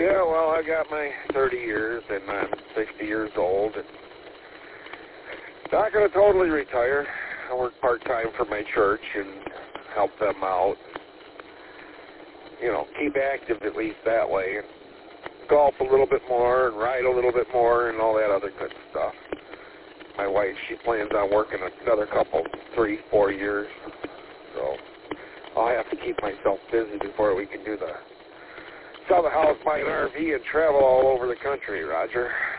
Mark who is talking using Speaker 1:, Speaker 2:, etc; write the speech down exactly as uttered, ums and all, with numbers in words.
Speaker 1: Yeah, well, I got my thirty years, and I'm sixty years old, and not going to totally retire. I work part-time for my church and help them out. You know, keep active at least that way, and golf a little bit more, and ride a little bit more, and all that other good stuff. My wife, she plans on working another couple, three, four years, so I'll have to keep myself busy before we can do the sell the house, buy an R V, and travel all over the country, Roger.